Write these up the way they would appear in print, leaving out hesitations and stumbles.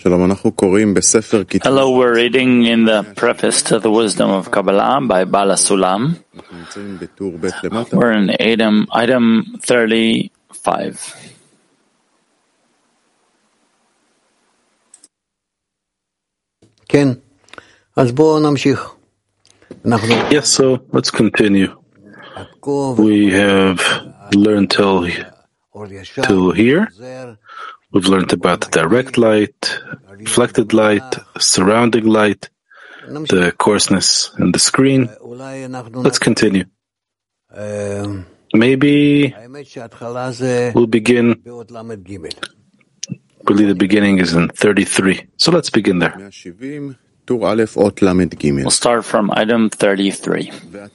Hello, we're reading in the preface to the Wisdom of Kabbalah by Bala Sulam. We're in item 35. Yes, so let's continue. We have learned till here. We've learned about the direct light, reflected light, surrounding light, the coarseness in the screen. Let's continue. Maybe we'll begin. I believe the beginning is in 33. So let's begin there. We'll start from item 33.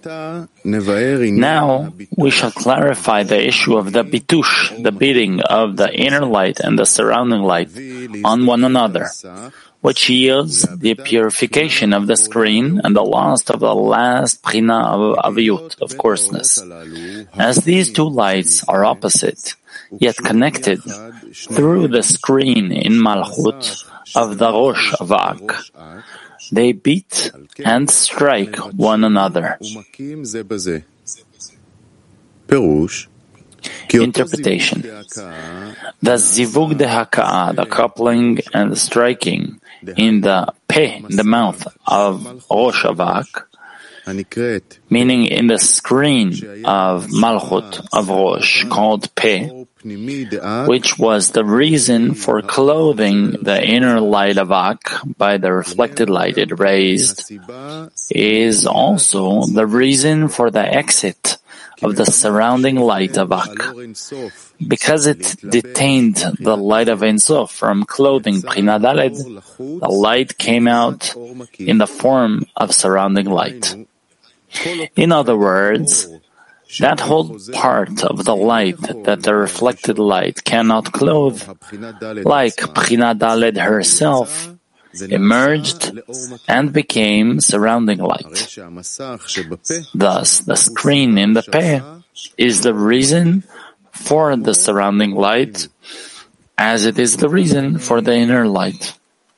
Now we shall clarify the issue of the bitush, the beating of the inner light and the surrounding light on one another, which yields the purification of the screen and the loss of the last bchina of aviyut, of coarseness. As these two lights are opposite, yet connected through the screen in Malchut of the Rosh Avak, they beat and strike one another. Interpretation. The zivug de haka'ah, the coupling and the striking in the peh, the mouth of Rosh Avak, meaning in the screen of Malchut of Rosh, called peh, which was the reason for clothing the inner light of Ak by the reflected light it raised, is also the reason for the exit of the surrounding light of Ak. Because it detained the light of Ein Sof from clothing Bchina Daled, the light came out in the form of surrounding light. In other words, that whole part of the light that the reflected light cannot clothe, like Bchina Daled herself, emerged and became surrounding light. Thus, the screen in the peh is the reason for the surrounding light, as it is the reason for the inner light.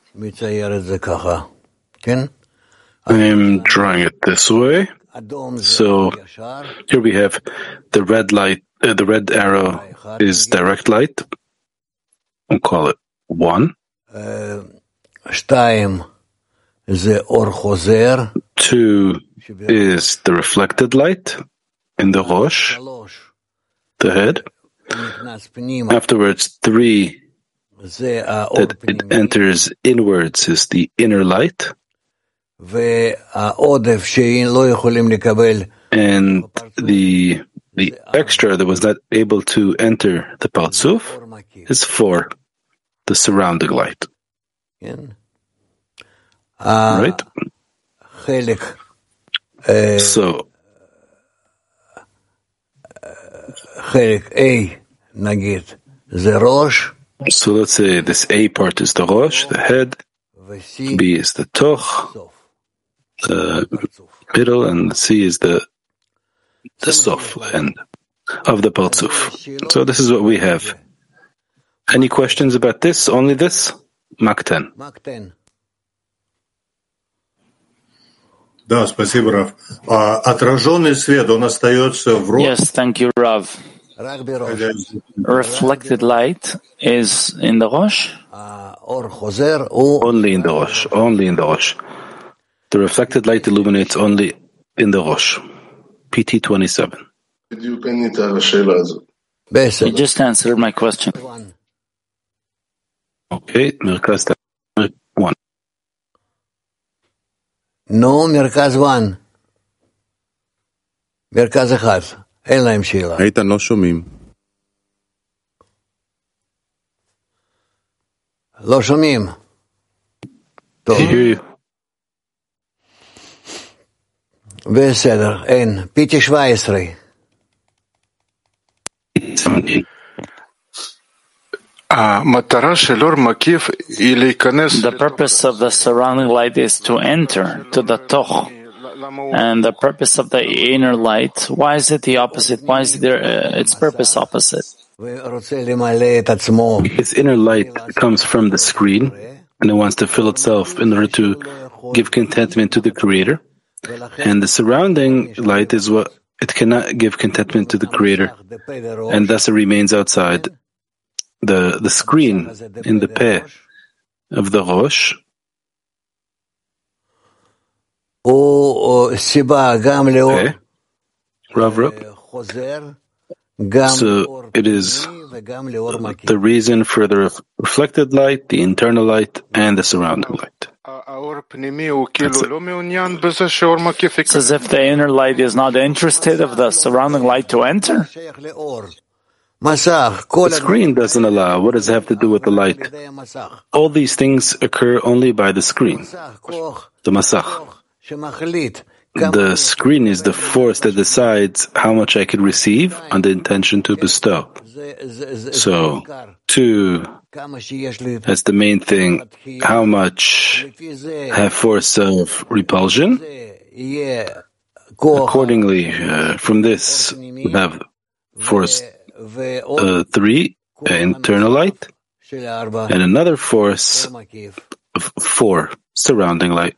I am drawing it this way. So here we have the red light, the red arrow is direct light. We'll call it 1. 2 is the reflected light in the Rosh, the head. Afterwards, 3 that it enters inwards is the inner light. And the extra that was not able to enter the Partzuf is 4, the surrounding light. Right? So let's say this A part is the Rosh, the head, B is the Toch, the middle, and C is the Sof end of the Partzuf. So this is what we have. Any questions about this? Only this? Mach 10. Да, спасибо, Рав. Отраженный свет, он остается в роше. Yes, thank you, Rav. Reflected light is in the Rosh? Only in the Rosh. Only in the Rosh. The reflected light illuminates only in the Rosh. PT 27. You just answered my question. Okay, Merkaz 1. No, Merkaz 1. Merkaz 1. אין להם שאלה. איתן, לא שומעים. לא שומעים. טוב. בסדר, אין. פיטי 17. The purpose of the surrounding light is to enter to the toch. And the purpose of the inner light, why is it the opposite? Why is there its purpose opposite? Its inner light comes from the screen, and it wants to fill itself in order to give contentment to the Creator. And the surrounding light is what it cannot give contentment to the Creator, and thus it remains outside the screen in the peh of the Rosh. Okay. Rav. So it is the reason for the reflected light, the internal light, and the surrounding light. It's as if the inner light is not interested of the surrounding light to enter. The screen doesn't allow. What does it have to do with the light? All these things occur only by the screen, the masach. The screen is the force that decides how much I could receive on the intention to bestow. So, 2, that's the main thing. How much I have force of repulsion? Accordingly, from this, we have force 3, internal light, and another force of 4, surrounding light.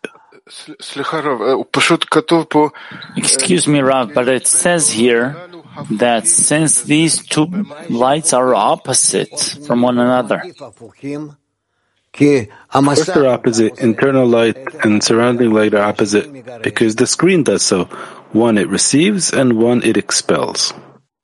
Excuse me, Rav, but it says here that since these two lights are opposite from one another. First, they're opposite. Internal light and surrounding light are opposite because the screen does so. One it receives and one it expels.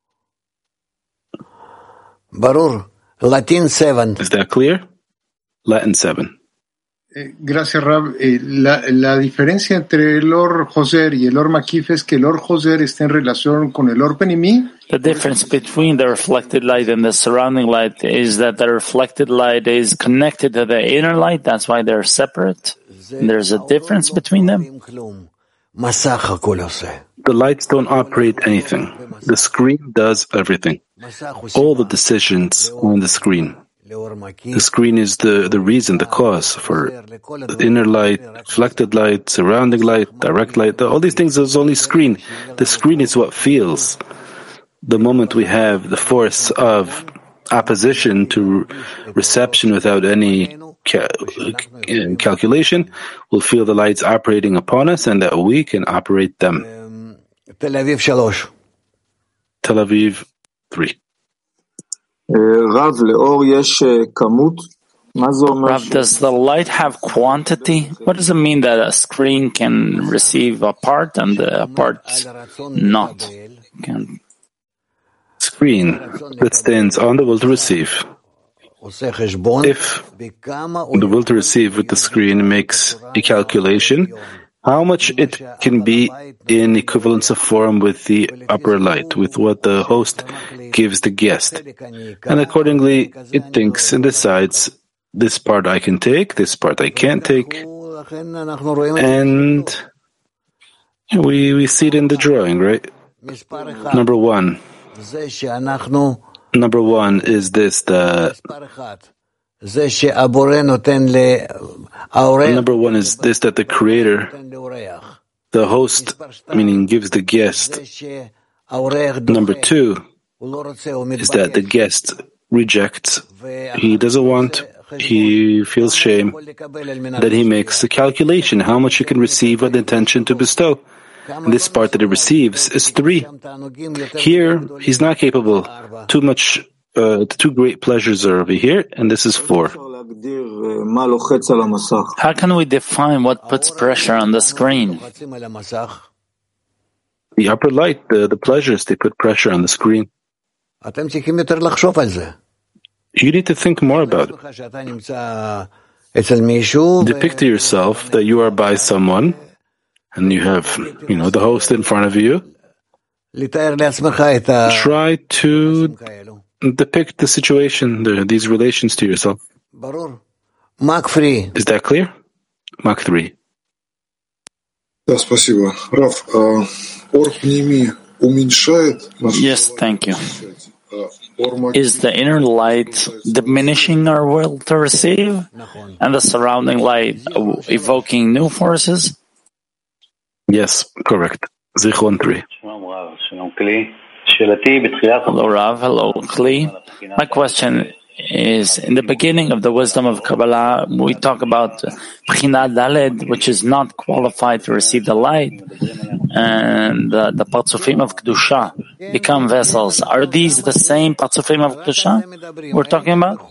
Latin 7. Is that clear? Latin 7. Gracias, Rab. La diferencia entre el Or Joser y el Or Makif es que el Or Joser está en relación con el Or Penimi. The difference between the reflected light and the surrounding light is that the reflected light is connected to the inner light. That's why they're separate. There's a difference between them. The lights don't operate anything. The screen does everything. All the decisions are on the screen. The screen is the reason, the cause for the inner light, reflected light, surrounding light, direct light. All these things is only screen. The screen is what feels. The moment we have the force of opposition to reception without any calculation, we'll feel the lights operating upon us and that we can operate them. Tel Aviv 3. Tel Aviv 3. Rav, does the light have quantity? What does it mean that a screen can receive a part and a part not? Screen that stands on the will to receive. If the will to receive with the screen makes a calculation, how much it can be in equivalence of form with the upper light, with what the host gives the guest. And accordingly, it thinks and decides, this part I can take, this part I can't take. And we see it in the drawing, right? Number 1. Number 1 is this, Number 1 is this, that the Creator, the host, meaning gives the guest. Number 2 is that the guest rejects. He doesn't want, he feels shame. Then he makes a calculation, how much he can receive with the intention to bestow. And this part that he receives is 3. Here, he's not capable. Two great pleasures are over here, and this is 4. How can we define what puts pressure on the screen? The upper light, the pleasures, they put pressure on the screen. You need to think more about it. Depict to yourself that you are by someone, and you have, the host in front of you. Try to depict the situation, these relations to yourself. Is that clear? Mach 3. Yes, thank you. Is the inner light diminishing our will to receive, and the surrounding light evoking new forces? Yes, correct. Zichron 3. Hello, Rav. Hello, Kli. My question is in the beginning of the wisdom of Kabbalah, we talk about Bechina Daled, which is not qualified to receive the light, and the Patzufim of Kedusha become vessels. Are these the same Patzufim of Kedusha we're talking about?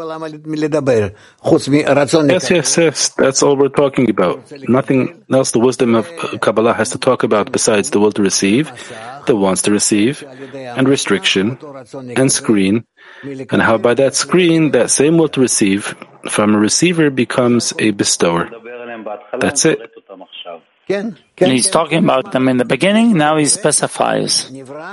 Yes. That's all we're talking about. Nothing else the wisdom of Kabbalah has to talk about besides the will to receive, the wants to receive, and restriction, and screen, and how by that screen, that same will to receive from a receiver becomes a bestower. That's it. He's talking about them in the beginning, now he specifies.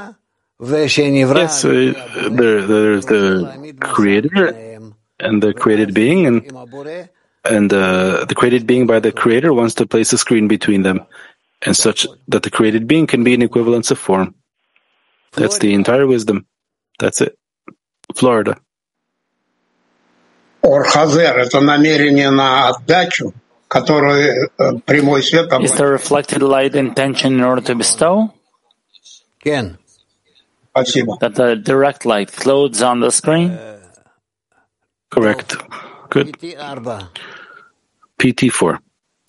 Yes, there's the creator and the created being, and the created being by the creator wants to place a screen between them, and such that the created being can be an equivalence of form. That's the entire wisdom. That's it. Florida. Ор Хазер — это намерение на отдачу, которое прямой свет. Is the reflected light intention in order to bestow? Спасибо. That the direct light floats on the screen? Correct. Good. PT4.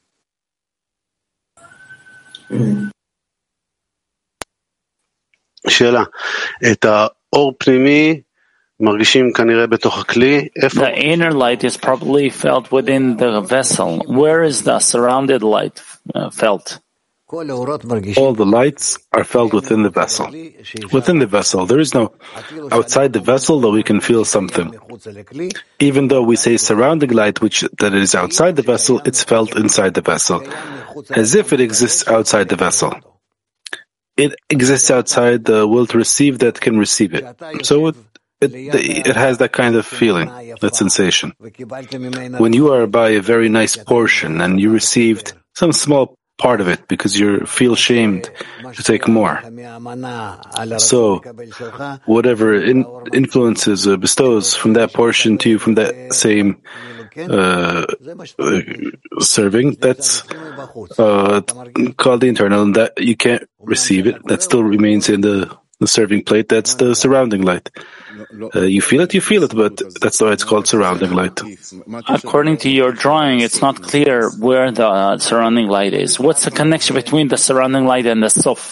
שאלה, את האור פנימי מרגישים כנראה בתוך הכלי. The inner light is probably felt within the vessel. Where is the surrounded light felt? All the lights are felt within the vessel. Within the vessel. There is no outside the vessel that we can feel something. Even though we say surrounding light, that is outside the vessel, it's felt inside the vessel, as if it exists outside the vessel. It exists outside the will to receive that can receive it. So it has that kind of feeling, that sensation. When you are by a very nice portion and you received some small part of it because you feel shamed to take more. So whatever influences or bestows from that portion to you from that same serving, that's called the internal, and that you can't receive it. That still remains in the serving plate. That's the surrounding light. You feel it, but that's why it's called surrounding light. According to your drawing, it's not clear where the surrounding light is. What's the connection between the surrounding light and the sof?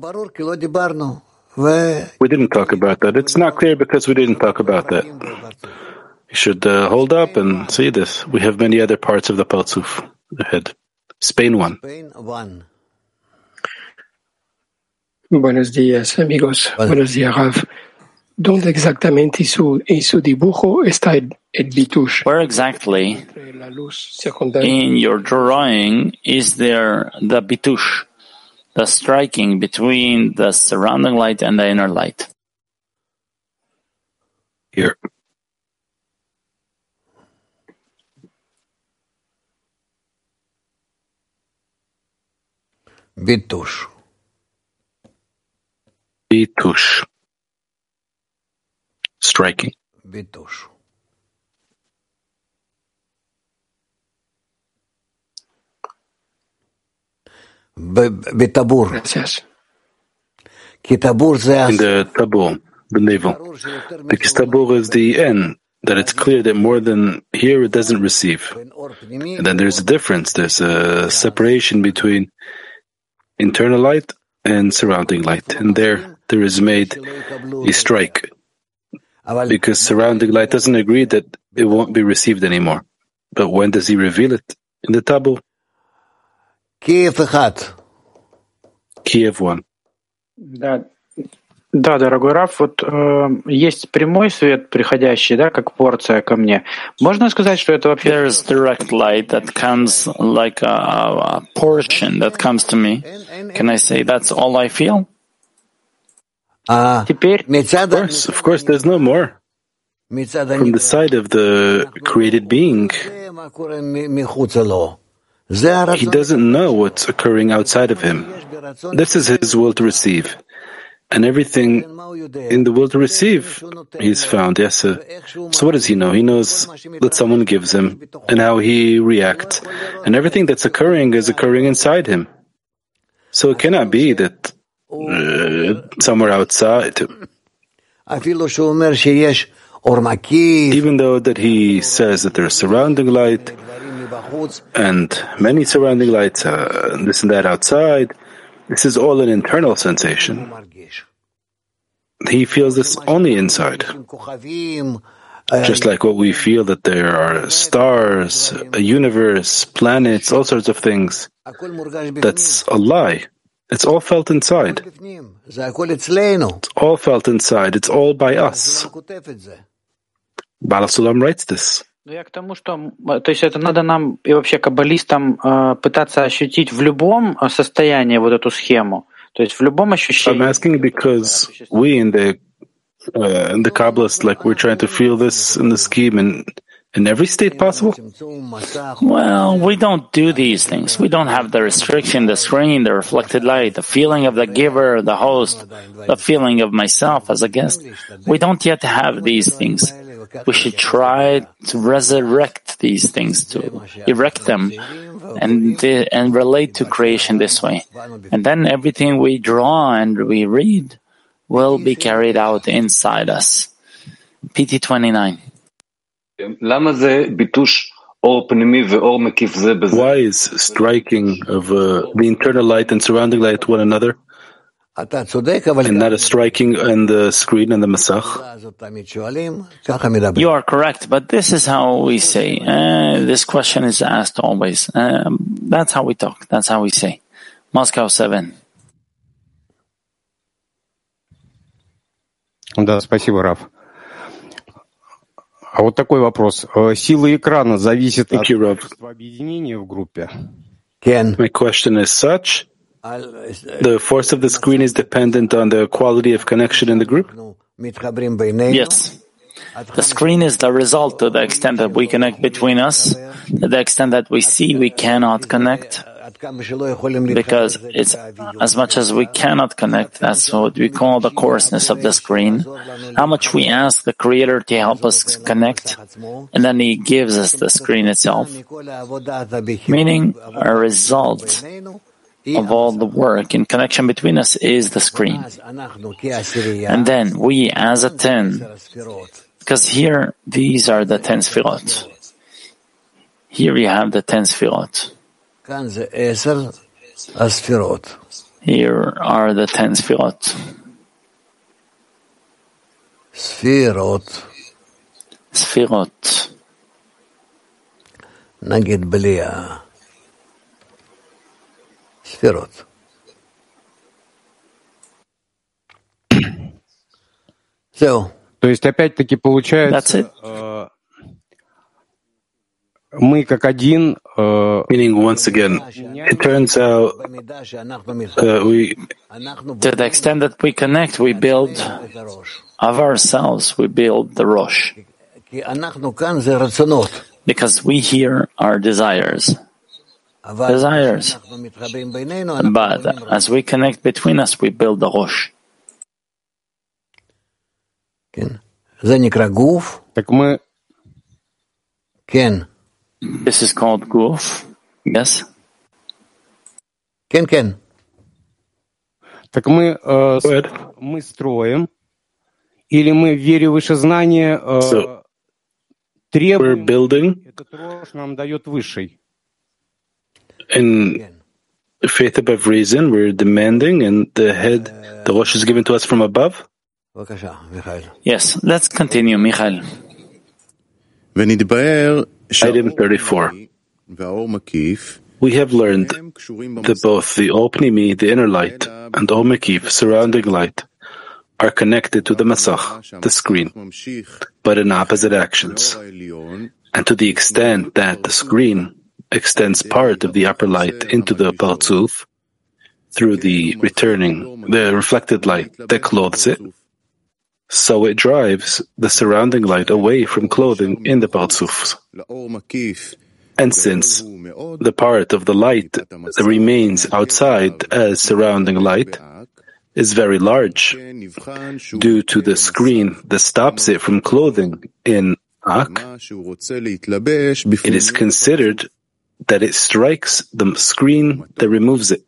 We didn't talk about that. It's not clear because we didn't talk about that. You should hold up and see this. We have many other parts of the Patzuf ahead. Spain 1. Buenos días, amigos. Buenos días, Rav. ¿Dónde exactamente en su dibujo está el bitush? Where exactly in your drawing is there the bitush, the striking between the surrounding light and the inner light? Here. Bitush. Bitush. Striking. Bitush. Betabur. Gracias. In the tabur, the navel. Because tabur is the end, that it's clear that more than here it doesn't receive. And then there's a difference. There's a separation between internal light and surrounding light. And there is made a strike. Because surrounding light doesn't agree that it won't be received anymore. But when does he reveal it? In the tabur. Kiev 1. Да, дорогой Рав, вот есть прямой свет, приходящий, да, как порция ко мне. Можно сказать, что это вообще... There is direct light that comes like a portion that comes to me. Can I say that's all I feel? Теперь... Of course, there's no more. From the side of the created being, he doesn't know what's occurring outside of him. This is his will to receive. And everything in the will to receive, he's found. Yes. So what does he know? He knows that someone gives him and how he reacts. And everything that's occurring is occurring inside him. So it cannot be that somewhere outside. Even though that he says that there's surrounding light and many surrounding lights, this and that outside, this is all an internal sensation. He feels this only inside. Just like what we feel that there are stars, a universe, planets, all sorts of things. That's a lie. It's all felt inside. It's all felt inside. It's all by us. Baal HaSulam writes this. Я к тому, что, то есть это надо нам и вообще каббалистам пытаться ощутить в любом состоянии вот эту схему. То есть в любом ощущении. I'm asking because we in the Kabbalists, like we're trying to feel this in the scheme in every state possible? Well, we don't do these things. We don't have the restriction, the screen, the reflected light, the feeling of the giver, the host, the feeling of myself as a guest. We don't yet have these things. We should try to resurrect these things, to erect them, and relate to creation this way. And then everything we draw and we read will be carried out inside us. PT 29. Why is striking of the internal light and surrounding light one another, and not a striking on the screen and the masach? You are correct, but this is how we say. This question is asked always. That's how we talk. That's how we say. Moscow 7. Да, спасибо, Рав. А вот такой вопрос. Сила экрана зависит от количества объединения в группе? My question is such: the force of the screen is dependent on the quality of connection in the group? Yes. The screen is the result to the extent that we connect between us. To the extent that we see, we cannot connect. Because it's as much as we cannot connect, that's what we call the coarseness of the screen. How much we ask the Creator to help us connect, and then He gives us the screen itself, meaning a result of all the work in connection between us is the screen. And then we as a 10, because here these are the 10 sfirot. Here you have the 10 sfirot. Here are the 10 sfirot. Sfirot. Nagid Belia. Sfirot. То есть опять-таки получается, мы как один. Meaning, once again, it turns out we, to the extent that we connect, we build of ourselves, we build the Rosh. Because we here are desires. Desires. But as we connect between us, we build the Rosh. Так мы. This is called Guf. Yes? Ken. Так мы строим, или мы в вере выше знания требуем, этот Рош нам дает высший. In faith above reason, we're demanding, and the head, the Rosh is given to us from above? Yes, let's continue, Michael. Item 34. We have learned that both the Or Pnimi, the inner light, and Or Mekif, surrounding light, are connected to the Masach, the screen, but in opposite actions. And to the extent that the screen extends part of the upper light into the Partzuf through the reflected light that clothes it, so it drives the surrounding light away from clothing in the Partzuf. And since the part of the light that remains outside as surrounding light is very large, due to the screen that stops it from clothing in Ak, it is considered that it strikes the screen that removes it,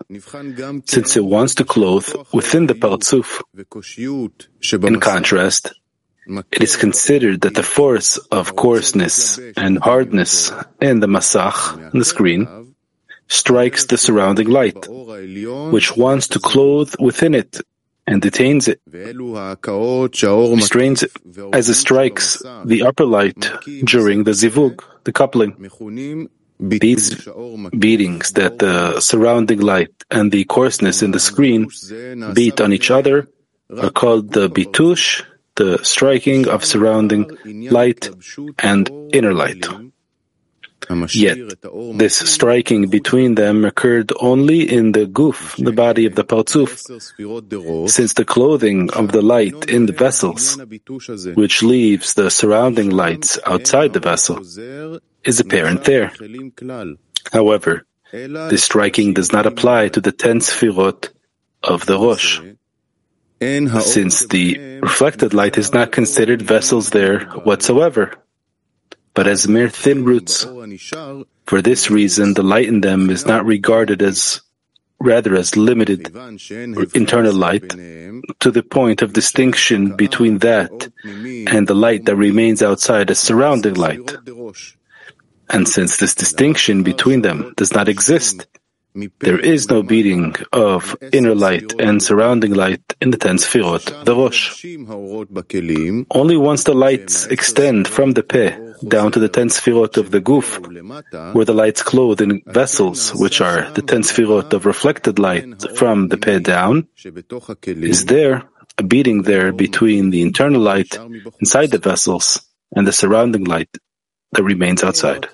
since it wants to clothe within the Partzuf. In contrast, it is considered that the force of coarseness and hardness in the masach, the screen, strikes the surrounding light, which wants to clothe within it and detains it, restrains it, as it strikes the upper light during the zivug, the coupling. These beatings that the surrounding light and the coarseness in the screen beat on each other are called the bitush, the striking of surrounding light and inner light. Yet, this striking between them occurred only in the guf, the body of the Partzuf, since the clothing of the light in the vessels, which leaves the surrounding lights outside the vessel, is apparent there. However, this striking does not apply to the 10 sfirot of the Rosh, since the reflected light is not considered vessels there whatsoever, but as mere thin roots. For this reason, the light in them is not regarded as limited or internal light, to the point of distinction between that and the light that remains outside as surrounding light. And since this distinction between them does not exist, there is no beating of inner light and surrounding light in the 10 sfirot, the Rosh. Only once the lights extend from the Peh down to the 10 sfirot of the Guf, where the lights clothe in vessels, which are the 10 sfirot of reflected light from the Peh down, is there a beating there between the internal light inside the vessels and the surrounding light that remains outside.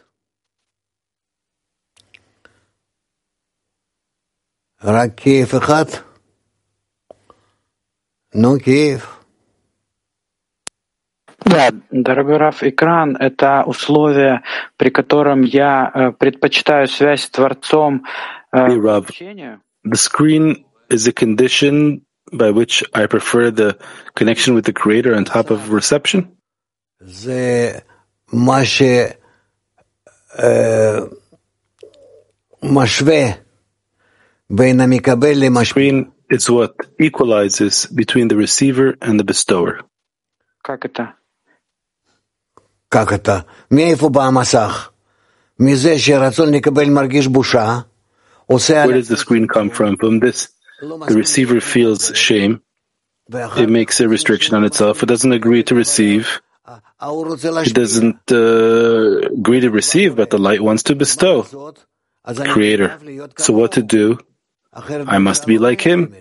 רק כיף אחד? Ну, киев. Да, дорогой Рав, экран — это условие, при котором я предпочитаю связь с Творцом общению. The screen is a condition by which I prefer the connection with the Creator on top of reception. זה מה שמשווה Screen is what equalizes between the receiver and the bestower. Как это? как это? מאיפה בא המסך? מזה שרצון לקבל מרגיש בושה? Where does the screen come from? From this, the receiver feels shame. It makes a restriction on itself. It doesn't agree to receive. It doesn't agree to receive, but the light wants to bestow. Creator. So what to do? I must be like him.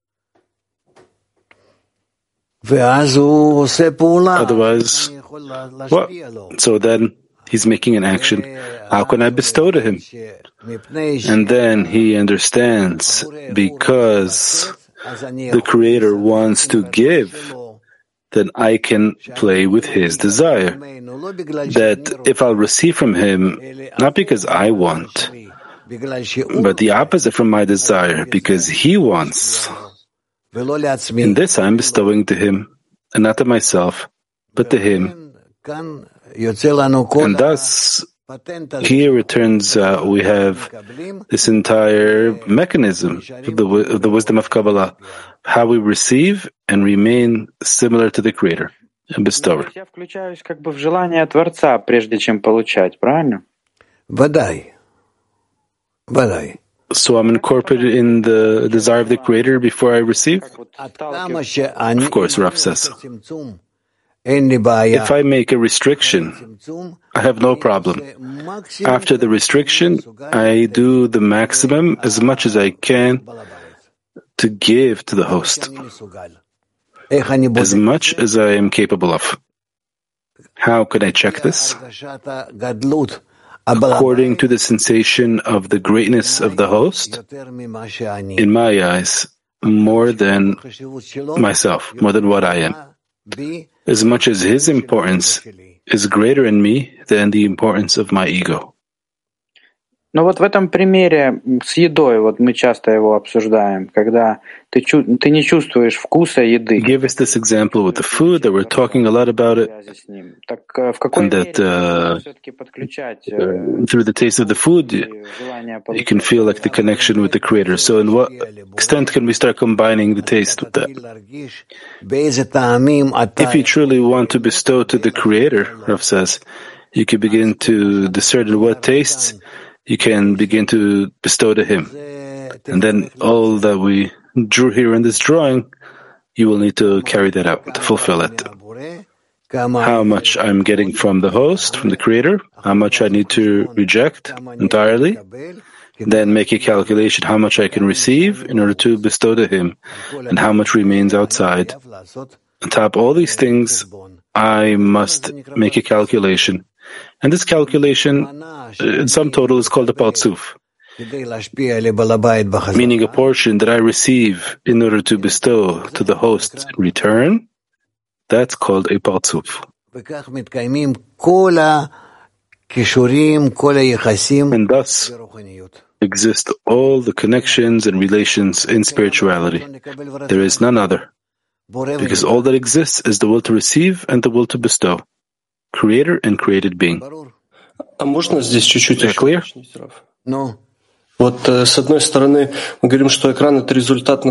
Otherwise, what? So then he's making an action. How can I bestow to him? And then he understands, because the Creator wants to give, then I can play with his desire. That if I'll receive from him, not because I want, but the opposite from my desire, because he wants. In this I'm bestowing to him, and not to myself, but to him. And thus, here it turns out we have this entire mechanism of the wisdom of Kabbalah, how we receive and remain similar to the Creator and bestower. Я включаюсь как бы в желание Творца, прежде чем получать, правильно? Вадай. So I'm incorporated in the desire of the Creator before I receive? Of course, Rav says. If I make a restriction, I have no problem. After the restriction, I do the maximum as much as I can to give to the host, as much as I am capable of. How can I check this? According to the sensation of the greatness of the host, in my eyes, more than myself, more than what I am. As much as his importance is greater in me than the importance of my ego. Но вот в этом примере с едой, вот мы часто его обсуждаем, когда ты не чувствуешь вкуса еды. He gave us this example with the food, that we're talking a lot about it, Так в какой and мере that все-таки подключать through the taste of the food, you can feel like the connection with the Creator. So in what extent can we start combining the taste with that? If you truly want to bestow to the Creator, Rav says, you can begin to discern in what tastes you can begin to bestow to Him. And then all that we drew here in this drawing, you will need to carry that out, to fulfill it. How much I'm getting from the host, from the Creator, how much I need to reject entirely, then make a calculation how much I can receive in order to bestow to Him, and how much remains outside. On top of all these things, I must make a calculation. And this calculation, in sum total, is called a Partzuf, meaning a portion that I receive in order to bestow to the host in return. That's called a Partzuf. And thus exist all the connections and relations in spirituality. There is none other. Because all that exists is the will to receive and the will to bestow. Creator and created being. А можно здесь чуть-чуть еще уточнить, Рав? Вот с одной стороны мы говорим, что экран — это результат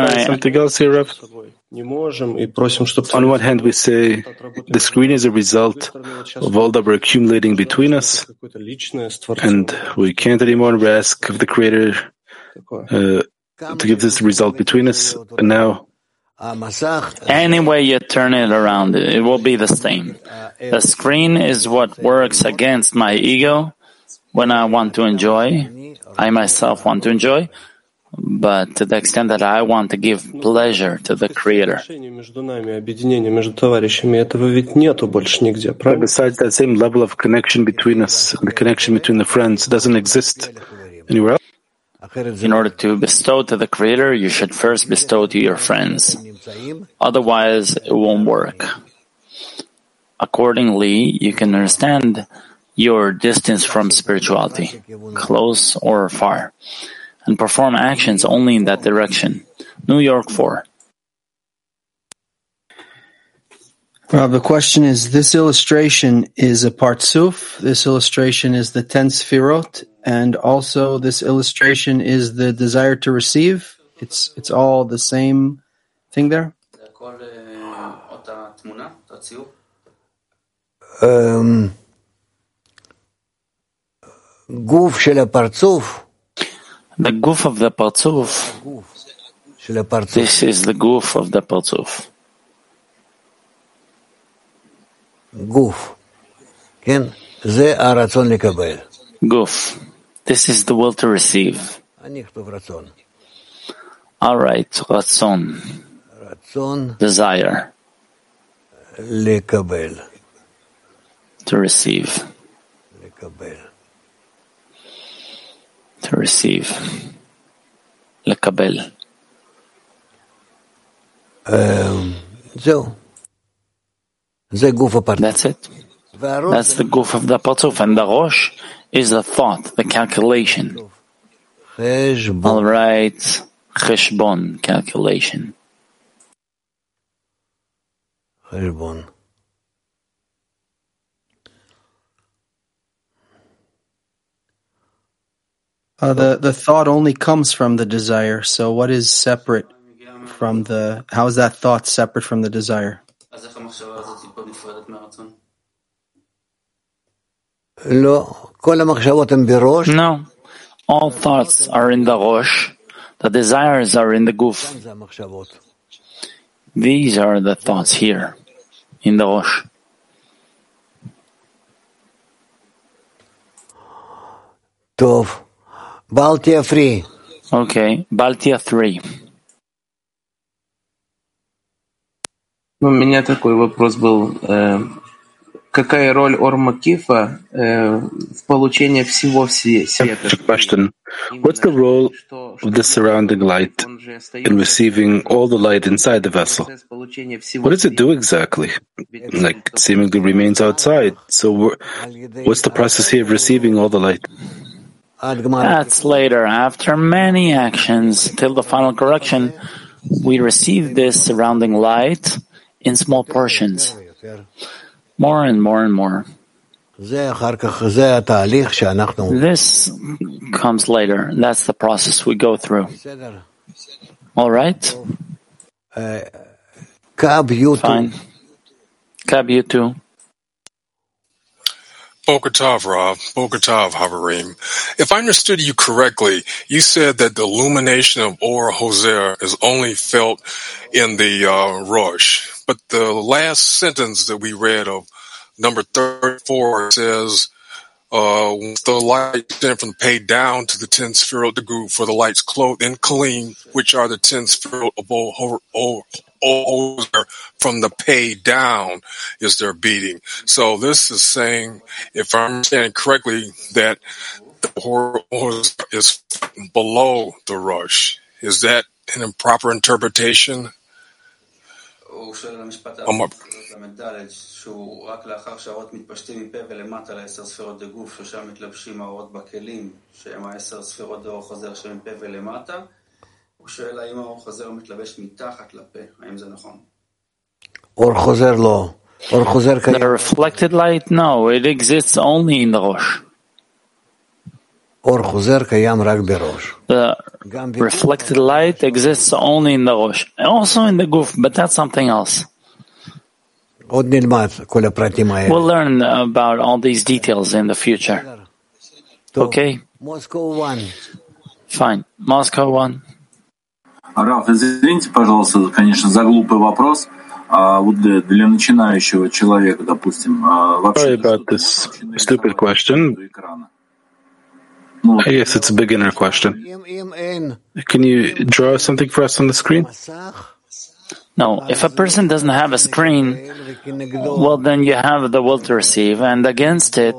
не можем и просим, чтобы... On one hand, we say the screen is a result of all that we're accumulating between us, and we can't anymore ask of the Creator to give this result between us, and now any way you turn it around, it will be the same. The screen is what works against my ego when I want to enjoy. I myself want to enjoy, but to the extent that I want to give pleasure to the Creator. But besides that same level of connection between us, the connection between the friends doesn't exist anywhere else. In order to bestow to the Creator, you should first bestow to your friends. Otherwise, it won't work. Accordingly, you can understand your distance from spirituality, close or far, and perform actions only in that direction. New York 4. The question is, this illustration is a partzuf, this illustration is the 10 sfirot, and also this illustration is the desire to receive. It's all the same thing there? The goof of the partzuf, this is the goof of the partzuf. Goof. Goof. This is the will to receive. All right, ratzon. Desire. To receive. To receive. Lekabel. That's it. That's the goof of the partzuf, and the rosh is the thought, the calculation. All right, cheshbon, calculation. The thought only comes from the desire. So what is separate from the? How is that thought separate from the desire? No, all thoughts are in the rosh. The desires are in the goof. These are the thoughts here, in the rosh. Tov. Baltia 3. Okay, Baltia 3. У меня такой вопрос был. Какая роль Ор-Макифа в получении всего света? Question. What's the role of the surrounding light in receiving all the light inside the vessel? What does it do exactly? Like, it seemingly remains outside. So what's the process here of receiving all the light? That's later, after many actions, till the final correction, we receive this surrounding light in small portions, more and more and more. This comes later. That's the process we go through. All right? Fine. Cab you too. Boker Tov, Rav. Boker Tov, Havarim. If I understood you correctly, you said that the illumination of Or Hoser is only felt in the Rosh. But the last sentence that we read of number 34 says, once the light descend from the pay down to the 10 Sefirot the group, for the lights clothed in Kalim, which are the 10 Sefirot of Hoser, from the pay down is their beating. So this is saying, if I'm understanding correctly, that the Hoser is below the Rosh. Is that an improper interpretation? הוא שואל על המשפט המנטלית, שהוא רק לאחר שהאורות מתפשטים מפה ולמטה ל10 ספירות דגוף, ששם מתלבשים האורות בכלים, שהם 10 ספירות דאור חוזר שהם מפה ולמטה, הוא שואל האם האור חוזר מתלבש מתחת לפה, האם זה נכון? אור חוזר לא. אור חוזר קיים. The reflected light, no, it exists only in the Rosh. אור חוזר קיים רק בראש. The reflected light exists only in the Rosh, also in the Guf, but that's something else. עוד נלמד כל הפרטים האלה. We'll learn about all these details in the future. Okay? Moscow 1. Fine. Moscow 1. Раф, извините, пожалуйста, конечно, за глупый вопрос. Вот для начинающего человека, допустим, вообще... Sorry about this stupid question. I guess it's a beginner question. Can you draw something for us on the screen? No, if a person doesn't have a screen, well, then you have the will to receive, and against it,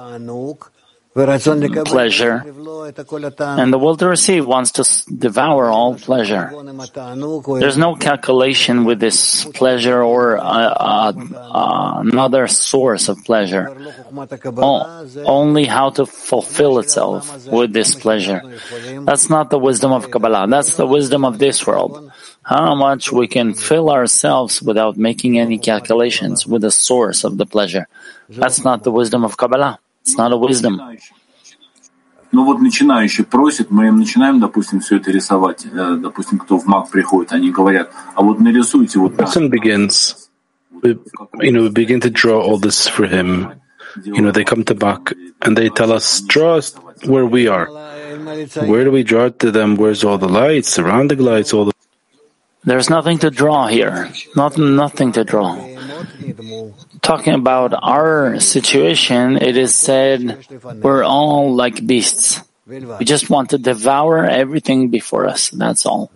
pleasure, and the will to receive wants to devour all pleasure. There's no calculation with this pleasure or another source of pleasure. Only how to fulfill itself with this pleasure. That's not the wisdom of Kabbalah. That's the wisdom of this world. How much we can fill ourselves without making any calculations with the source of the pleasure. That's not the wisdom of Kabbalah. It's not a wisdom. Ну вот начинающий просит, мы им начинаем, допустим, все это рисовать. Допустим, кто в МАК приходит, они говорят, а вот нарисуйте вот. Person begins, we begin to draw all this for him. They come to MAK and they tell us, draw us where we are. Where do we draw it to them? Where's all the lights, surrounding lights, all the... There's nothing to draw here. Nothing to draw. Talking about our situation, it is said we're all like beasts. We just want to devour everything before us. That's all.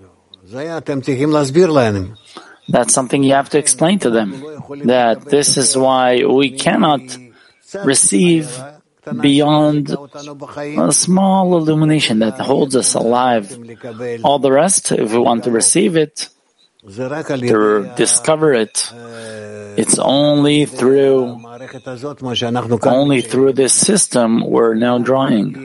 That's something you have to explain to them. That this is why we cannot receive beyond a small illumination that holds us alive. All the rest, if we want to receive it, to discover it, it's only through this system we're now drawing.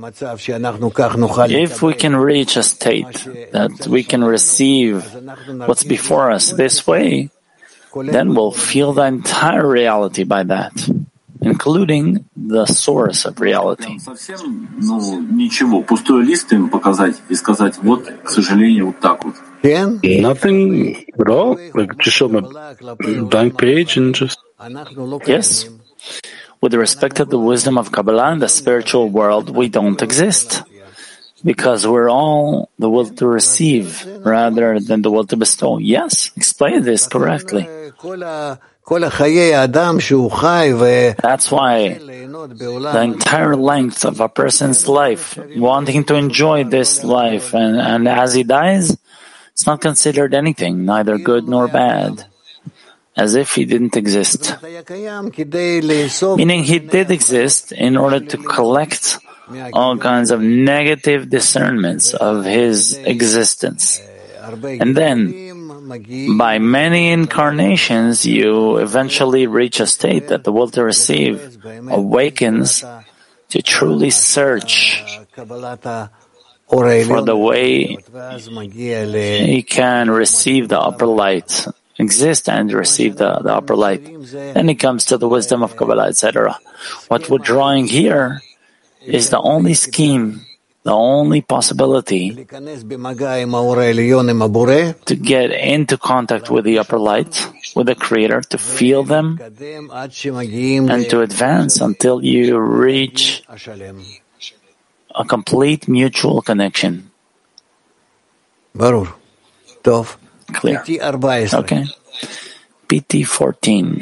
If we can reach a state that we can receive what's before us this way, then we'll feel the entire reality by that, including the source of reality. Ничего, пустой лист им показать и сказать, вот, к сожалению, вот так вот. Nothing at all? Like just show them a blank page and just... Yes. With respect to the wisdom of Kabbalah in the spiritual world, we don't exist. Because we're all the will to receive rather than the will to bestow. Yes, explain this correctly. That's why the entire length of a person's life, wanting to enjoy this life, and as he dies, it's not considered anything, neither good nor bad, as if he didn't exist. Meaning he did exist in order to collect all kinds of negative discernments of his existence. And then, by many incarnations, you eventually reach a state that the will to receive awakens to truly search for the way he can receive the upper light, exist and receive the upper light. Then he comes to the wisdom of Kabbalah, etc. What we're drawing here is the only scheme, the only possibility to get into contact with the upper light, with the Creator, to feel them, and to advance until you reach a complete mutual connection. Clear. Okay. PT 14.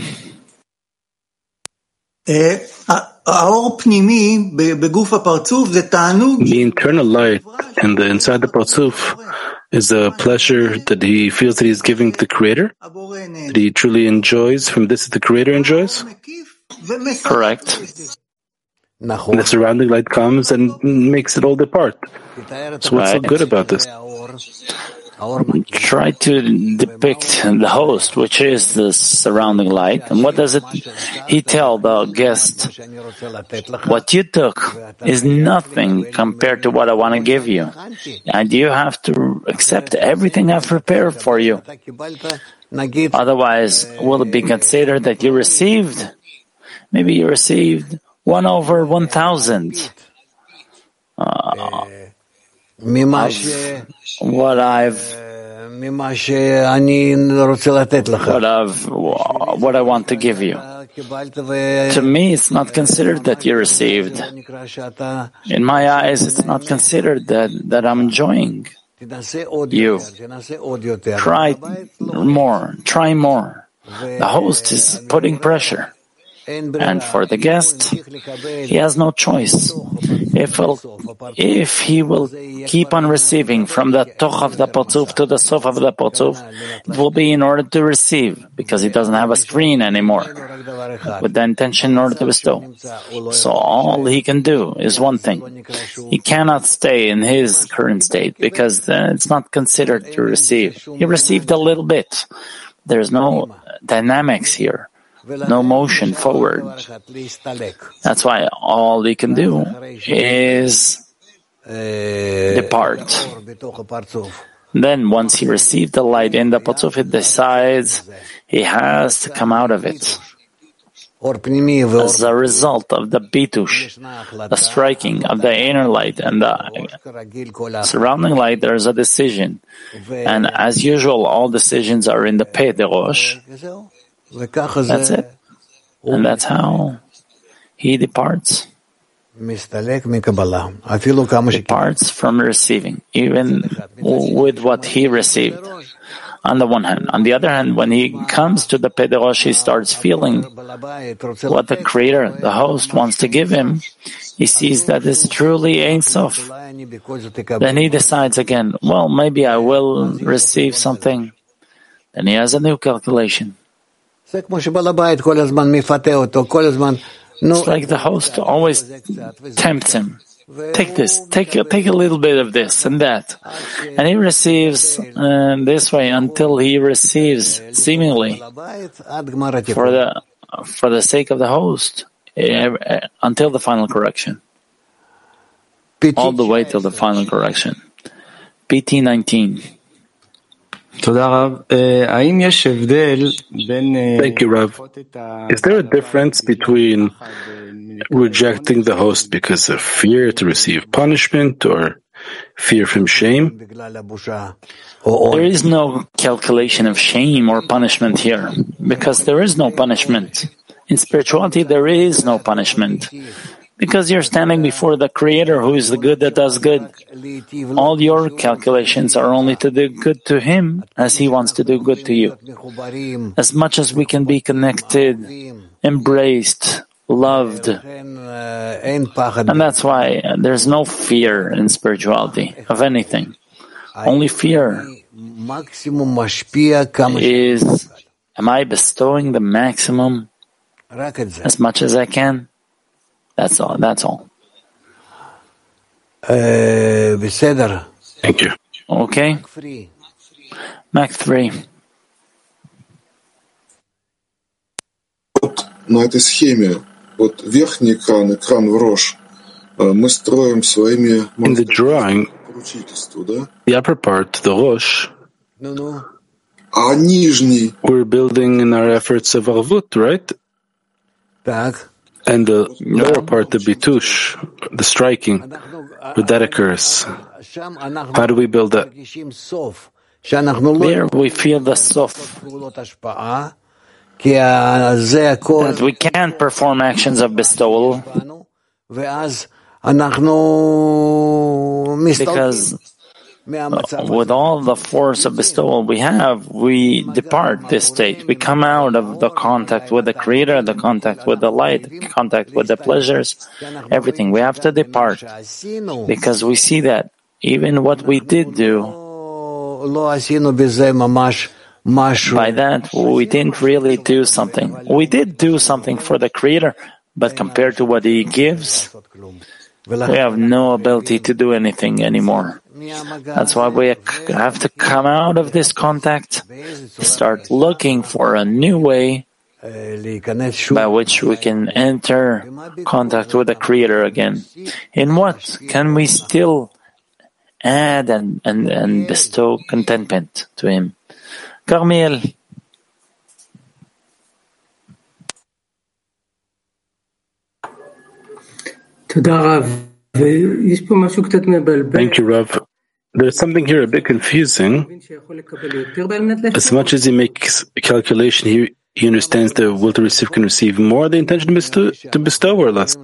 The internal light and the inside the Parzuf is a pleasure that he feels that he's giving to the Creator, that he truly enjoys from this that the Creator enjoys. Correct. And the surrounding light comes and makes it all depart. So what's so good about this? Try to depict the host, which is the surrounding light. And what does he tell the guest? What you took is nothing compared to what I want to give you. And you have to accept everything I've prepared for you. Otherwise, will it be considered that you received? Maybe you received 1/1000. What I want to give you. To me, it's not considered that you received. In my eyes, it's not considered that I'm enjoying you. Try more. The host is putting pressure. And for the guest, he has no choice. If he will keep on receiving from the toch of the Parzuf to the sof of the Parzuf, it will be in order to receive, because he doesn't have a screen anymore, with the intention in order to bestow. So all he can do is one thing. He cannot stay in his current state, because then it's not considered to receive. He received a little bit. There's no dynamics here. No motion forward. That's why all he can do is depart. Then once he received the light in the Parzuf, he decides he has to come out of it. As a result of the bitush, the striking of the inner light and the surrounding light, there is a decision. And as usual, all decisions are in the Peh de Rosh. That's it. And that's how he departs. Departs from receiving, even with what he received, on the one hand. On the other hand, when he comes to the Peh de Rosh, he starts feeling what the Creator, the host, wants to give him. He sees that it's truly Ein Sof. Then he decides again, well, maybe I will receive something. Then he has a new calculation. It's like the host always tempts him. Take this, take a little bit of this and that. And he receives this way until he receives, seemingly, for the sake of the host, until the final correction. All the way till the final correction. PT 19. Thank you, Rav. Is there a difference between rejecting the host because of fear to receive punishment or fear from shame? There is no calculation of shame or punishment here, because there is no punishment. In spirituality, there is no punishment. Because you're standing before the Creator, who is the good that does good. All your calculations are only to do good to Him as He wants to do good to you. As much as we can be connected, embraced, loved. And that's why there's no fear in spirituality of anything. Only fear is, am I bestowing the maximum as much as I can? That's all. Thank you. Okay. Mac 3. На этой схеме, верхний экран в Рош, In the drawing, the upper part, the Rosh, we're building in our efforts of Arvut, right? And the lower part, the Bitush, the striking, where that occurs. How do we build that? There we feel the Sof. That we can't perform actions of bestowal because with all the force of bestowal we have, we depart this state. We come out of the contact with the Creator, the contact with the light, contact with the pleasures, everything. We have to depart because we see that even what we did do, by that, we didn't really do something. We did do something for the Creator, but compared to what He gives, we have no ability to do anything anymore. That's why we have to come out of this contact, start looking for a new way by which we can enter contact with the Creator again. In what can we still add and bestow contentment to Him? Carmiel. Thank you, Rav. There's something here a bit confusing. As much as he makes a calculation, he understands the will to receive can receive more, the intention to bestow or less.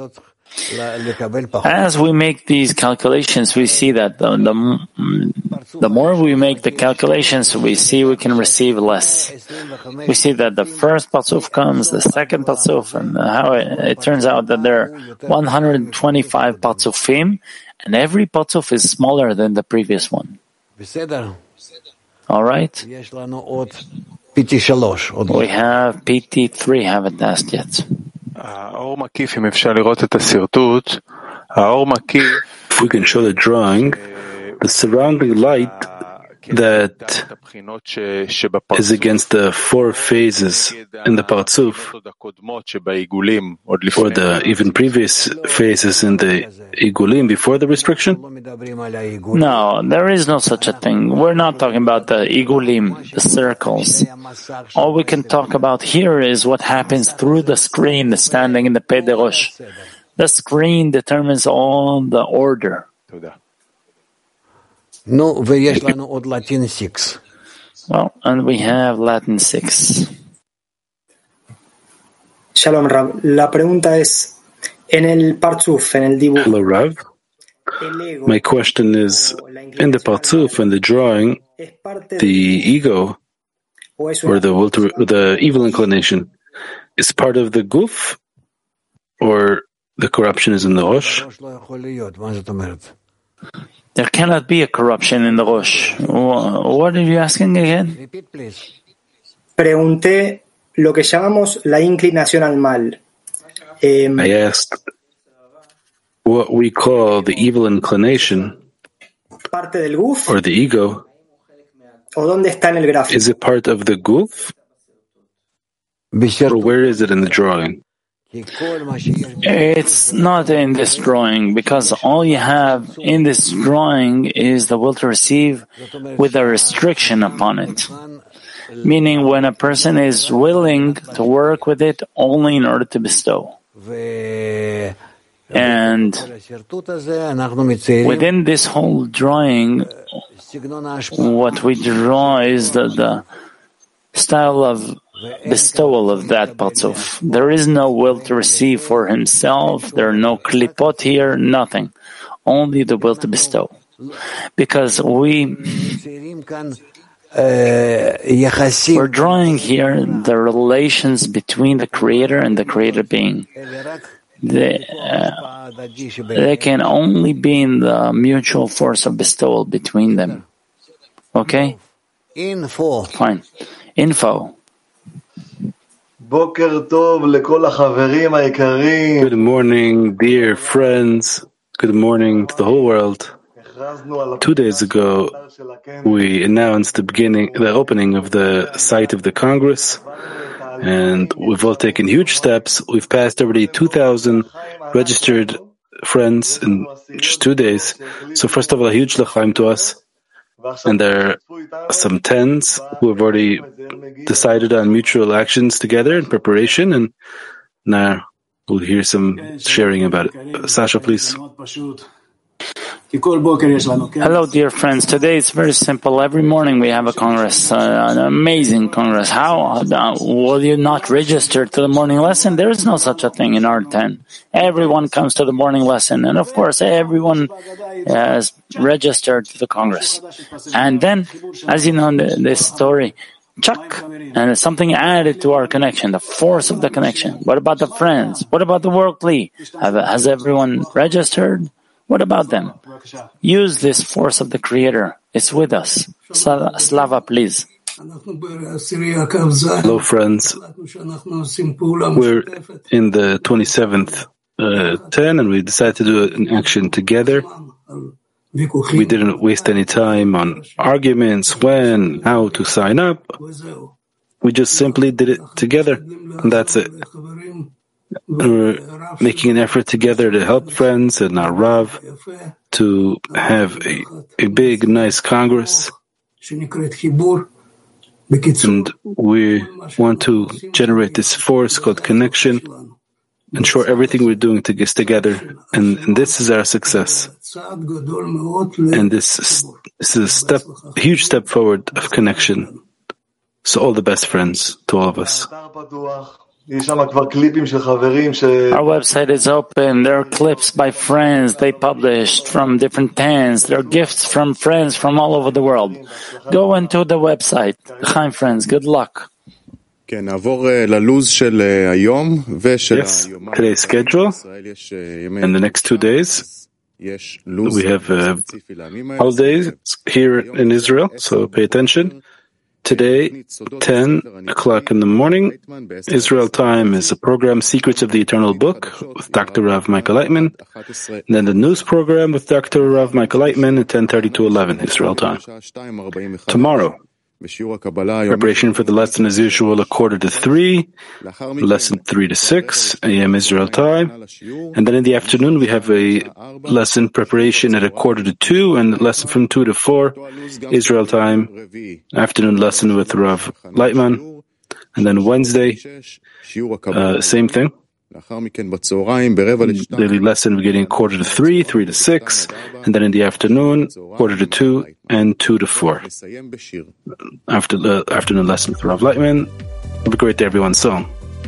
As we make these calculations, we see that the more we make the calculations, we see we can receive less. We see that the first Patsuf comes, the second Patsuf, and how it turns out that there are 125 Patsufim, and every Patsuf is smaller than the previous one. All right? We have PT3, haven't asked yet. If we can show the drawing, the surrounding light that is against the four phases in the Partzuf, or the even previous phases in the Igulim before the restriction? No, there is no such a thing. We're not talking about the Igulim, the circles. All we can talk about here is what happens through the screen, the standing in the Pei de Rosh. The screen determines all the order. No, Latin 6. Well, and we have Latin 6. Shalom, Rav. La pregunta es, en el Partzuf, en el dibujo. Hello, Rav. My question is, in the Partzuf, in the drawing, the ego, or the evil inclination, is part of the Guf, or the corruption is in the Rosh? There cannot be a corruption in the Rosh. What are you asking again? Pregunté lo que llamamos la inclinación al mal. I asked what we call the evil inclination, parte del guf, or the ego. ¿O dónde está en el gráfico? Is it part of the guf? Or where is it in the drawing? It's not in this drawing, because all you have in this drawing is the will to receive with a restriction upon it. Meaning when a person is willing to work with it only in order to bestow. And within this whole drawing, what we draw is the style of bestowal of that Patzuf. There is no will to receive for himself, there are no klipot here, nothing. Only the will to bestow. Because we're drawing here the relations between the Creator and the Creator being. They can only be in the mutual force of bestowal between them. Okay? Info. Fine. Info. Good morning, dear friends. Good morning to the whole world. 2 days ago, we announced the opening of the site of the Congress, and we've all taken huge steps. We've passed already 2,000 registered friends in just 2 days. So first of all, a huge l'chaim to us. And there are some 10s who have already decided on mutual actions together in preparation. And now we'll hear some sharing about it. Sasha, please. Hello, dear friends. Today it's very simple. Every morning we have a congress, an amazing congress. How will you not register to the morning lesson? There is no such a thing in R10. Everyone comes to the morning lesson, and of course everyone is registered to the congress. And then, as you know, this story, Chuck, and something added to our connection, the force of the connection. What about the friends? What about the worldly? Has everyone registered? What about them? Use this force of the Creator. It's with us. Slava, please. Hello, friends. We're in the 27th 10, and we decided to do an action together. We didn't waste any time on arguments, when, how to sign up. We just simply did it together, and that's it. We're making an effort together to help friends and our Rav to have a big, nice Congress. And we want to generate this force called connection. Ensure everything we're doing is together. And this is our success. And this is a huge step forward of connection. So all the best, friends, to all of us. Our website is open. There are clips by friends they published from different tents. There are gifts from friends from all over the world. Go into the website. Chaim friends, good luck. Yes, today's schedule. In the next 2 days, we have holidays here in Israel, so pay attention. Today, 10 o'clock in the morning, Israel time, is a program, Secrets of the Eternal Book, with Dr. Rav Michael Leitman. And then the news program with Dr. Rav Michael Leitman at 10:30 to 11 Israel time. Tomorrow, preparation for the lesson as usual, 2:45, lesson 3 to 6 a.m. Israel time. And then in the afternoon, we have a lesson preparation at 2:45 and lesson from 2 to 4 Israel time. Afternoon lesson with Rav Leitman. And then Wednesday, same thing. Daily lesson beginning 2:45, 3 to 6, and then in the afternoon, 2:45 and 2 to 4. After the afternoon lesson with Rav Leitman. Have a great day, everyone. Song.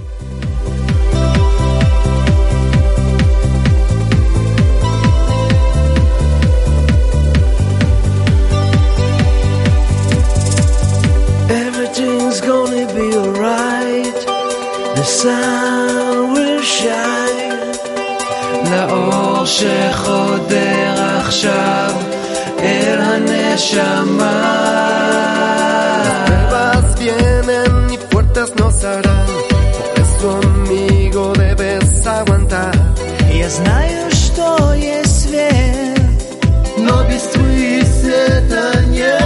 Everything's gonna be alright. The sun will shine. לאור שחודר עכשיו אל הנשמה. Las pruebas vienen y puertas nos harán. Por eso, amigo, debes aguantar. Я знаю, что есть свет, но без твоих света нет.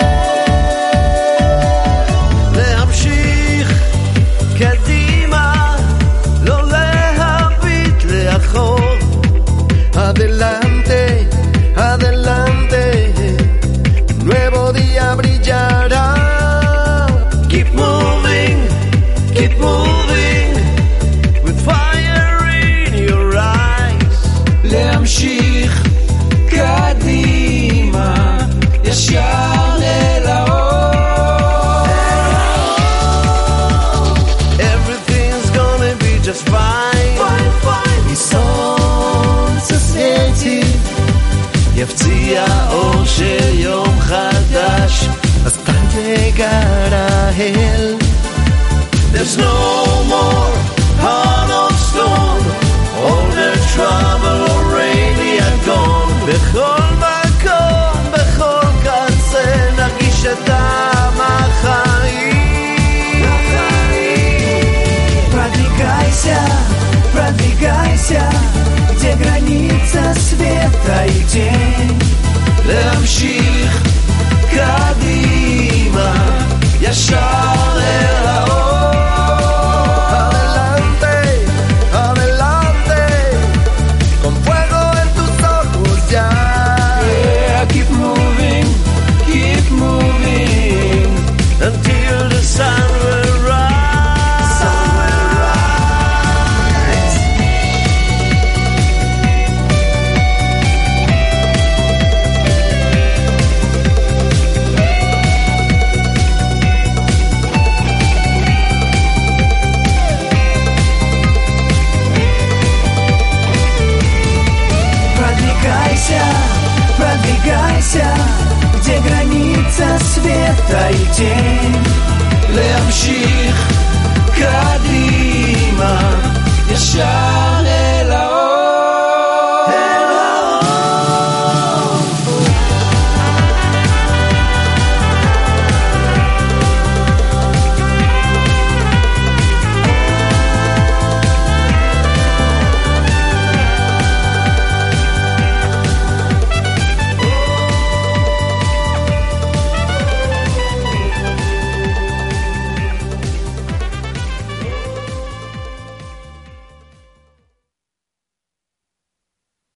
להמשיך קדימה, לא להביט לאחור. Adelante, adelante, nuevo día brillará. Keep moving, with fire in your eyes. להמשיך קדימה, ישר אל האור. Everything's gonna be just fine, fine, fine. יפציע אור של יום חדש, אז תגער אל. There's no more heart of stone, all the trouble already are gone. בכל מקום, בכל קצה, נרגיש את טעם החיים. Продвигайся, где граница света и тень. להמשיך קדימה, ישר אל האור. Adelante, adelante, con הייתי להמשיך